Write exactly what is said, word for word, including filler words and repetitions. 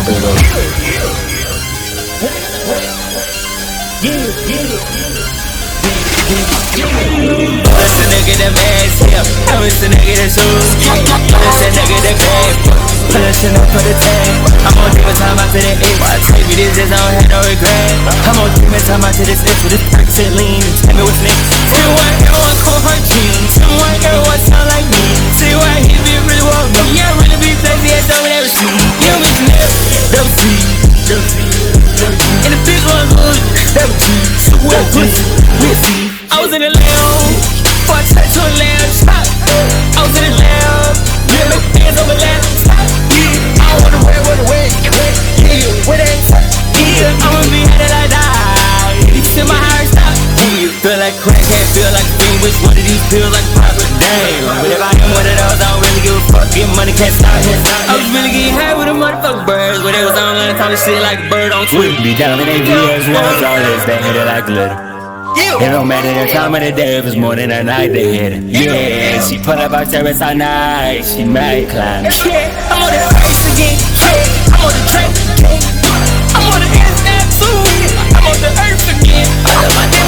That's the nigga that mad hip. I was the nigga that shoes. That's the nigga that bad. Pushing up for the tag. I'm on demon time after the X. Why take me this, this, I don't have no regret. I'm on demon time after this X. With this perk said lean. Tell me what's next. See why everyone call her jeans. See why everyone sound like me. See why he be really want me. Yeah, really be crazy as though never see. You was never double T. Double T. And the bitch was good. Double T. So what pussy? We'll see. I was in the lab, before I turned to a lamb chop. I was in the lab, yeah, make hands over laptop. Yeah, I don't wanna wear, wanna wear, yeah, with that top. Yeah, I'ma be headed like that. Till my heart stop. Yeah, feel like crackhead, feel like a fiend. Which one of these feel like proper? Damn, but if I am one of those, I don't really give a fuck. Get money, can't stop here. I was really getting high with the motherfucking birds, but they was on the time of shit like a bird on Twitter. Be down in their videos, ones all this, they hit it like glitter. It don't matter the time of the day, if it's more than a night they hit it. Yeah, she put up her terrace all night, she might climb. Yeah, I'm on the race again. Yeah, I'm on the track again. I'm on the internet too. I'm on the earth again. All of my